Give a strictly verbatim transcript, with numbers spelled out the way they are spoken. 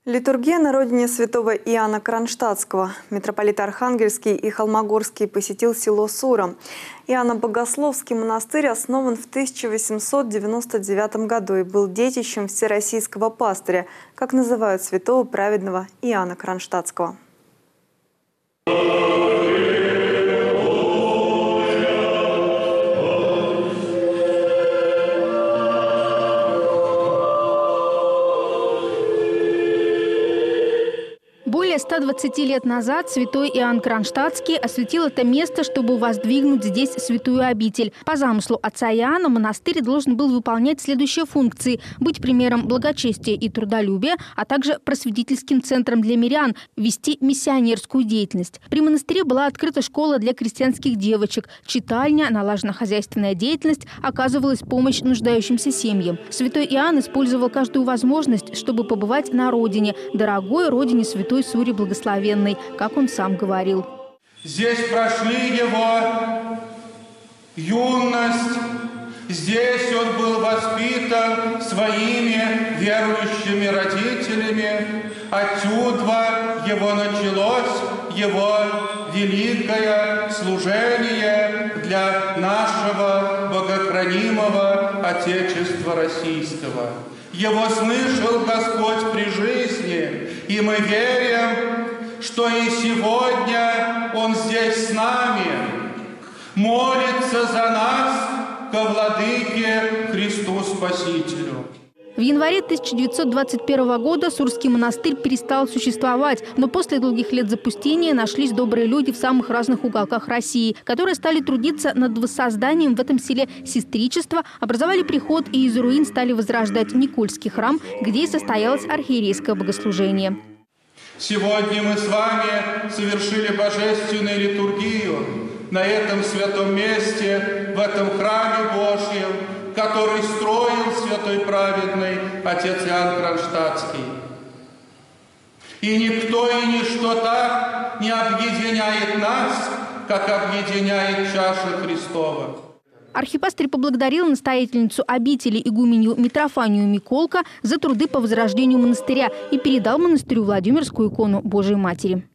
Литургия на родине святого Иоанна Кронштадтского. Митрополит Архангельский и Холмогорский посетил село Сура. Иоанно-Богословский монастырь основан в тысяча восемьсот девяносто девятом году и был детищем всероссийского пастыря, как называют святого праведного Иоанна Кронштадтского. Более ста двадцати лет назад святой Иоанн Кронштадтский осветил это место, чтобы воздвигнуть здесь святую обитель. По замыслу отца Иоанна монастырь должен был выполнять следующие функции: быть примером благочестия и трудолюбия, а также просветительским центром для мирян, вести миссионерскую деятельность. При монастыре была открыта школа для крестьянских девочек, читальня, налажена хозяйственная деятельность, оказывалась помощь нуждающимся семьям. Святой Иоанн использовал каждую возможность, чтобы побывать на родине, дорогой родине святой Суре Благословенной, как он сам говорил. Здесь прошли его юность, здесь он был воспитан своими верующими родителями. Отсюда его началось его великое служение для нашего богохранимого Отечества Российского. Его слышал Господь при жизни, и мы верим, что и сегодня Он здесь с нами, молится за нас ко Владыке Христу Спасителю. В январе тысяча девятьсот двадцать первого года Сурский монастырь перестал существовать, но после долгих лет запустения нашлись добрые люди в самых разных уголках России, которые стали трудиться над воссозданием в этом селе сестричества, образовали приход и из руин стали возрождать Никольский храм, где и состоялось архиерейское богослужение. Сегодня мы с вами совершили божественную литургию на этом святом месте, в этом храме Божьем, который строил святой праведный отец Иоанн Кронштадтский. И никто и ничто так не объединяет нас, как объединяет чаша Христова. Архипастырь поблагодарил настоятельницу обители игуменью Митрофанию Миколко за труды по возрождению монастыря и передал монастырю Владимирскую икону Божией Матери.